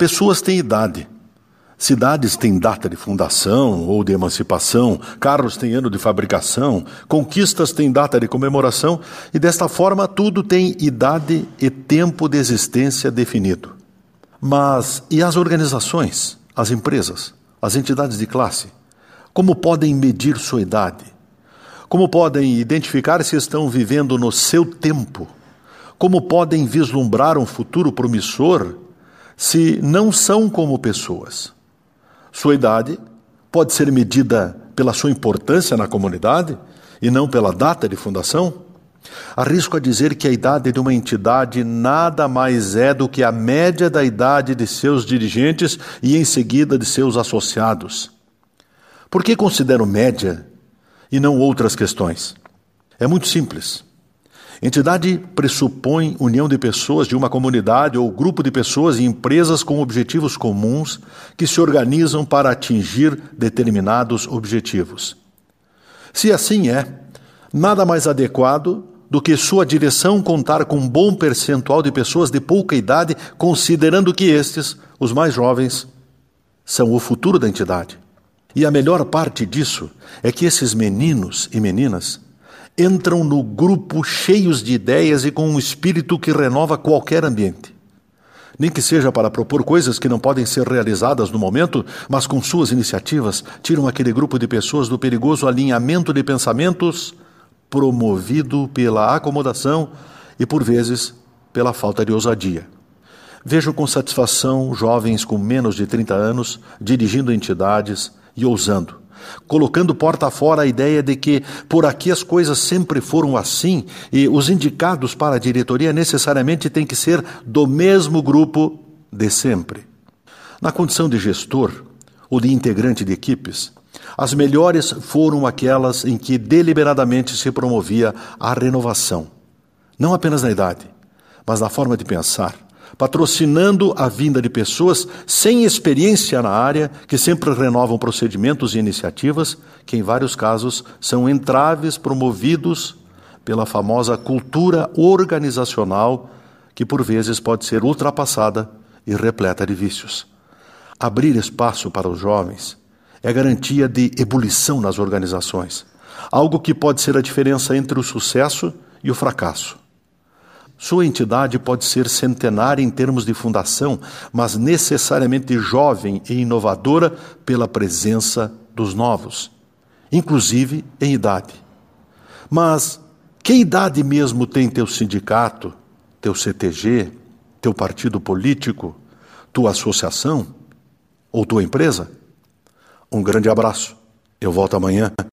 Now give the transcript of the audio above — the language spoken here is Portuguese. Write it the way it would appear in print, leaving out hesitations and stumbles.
Pessoas têm idade. Cidades têm data de fundação ou de emancipação, carros têm ano de fabricação, conquistas têm data de comemoração, e desta forma tudo tem idade e tempo de existência definido. Mas e as organizações, as empresas, as entidades de classe? Como podem medir sua idade? Como podem identificar se estão vivendo no seu tempo? Como podem vislumbrar um futuro promissor se não são como pessoas? Sua idade pode ser medida pela sua importância na comunidade e não pela data de fundação? Arrisco a dizer que a idade de uma entidade nada mais é do que a média da idade de seus dirigentes e, em seguida, de seus associados. Por que considero média e não outras questões? É muito simples. Entidade pressupõe união de pessoas de uma comunidade ou grupo de pessoas e empresas com objetivos comuns que se organizam para atingir determinados objetivos. Se assim é, nada mais adequado do que sua direção contar com um bom percentual de pessoas de pouca idade, considerando que estes, os mais jovens, são o futuro da entidade. E a melhor parte disso é que esses meninos e meninas entram no grupo cheios de ideias e com um espírito que renova qualquer ambiente. Nem que seja para propor coisas que não podem ser realizadas no momento, mas com suas iniciativas tiram aquele grupo de pessoas do perigoso alinhamento de pensamentos promovido pela acomodação e, por vezes, pela falta de ousadia. Vejo com satisfação jovens com menos de 30 anos dirigindo entidades e ousando, colocando porta fora a ideia de que por aqui as coisas sempre foram assim e os indicados para a diretoria necessariamente têm que ser do mesmo grupo de sempre. Na condição de gestor ou de integrante de equipes, as melhores foram aquelas em que deliberadamente se promovia a renovação, não apenas na idade, mas na forma de pensar, patrocinando a vinda de pessoas sem experiência na área, que sempre renovam procedimentos e iniciativas, que em vários casos são entraves promovidos pela famosa cultura organizacional, que por vezes pode ser ultrapassada e repleta de vícios. Abrir espaço para os jovens é garantia de ebulição nas organizações, algo que pode ser a diferença entre o sucesso e o fracasso. Sua entidade pode ser centenária em termos de fundação, mas necessariamente jovem e inovadora pela presença dos novos, inclusive em idade. Mas que idade mesmo tem teu sindicato, teu CTG, teu partido político, tua associação ou tua empresa? Um grande abraço. Eu volto amanhã.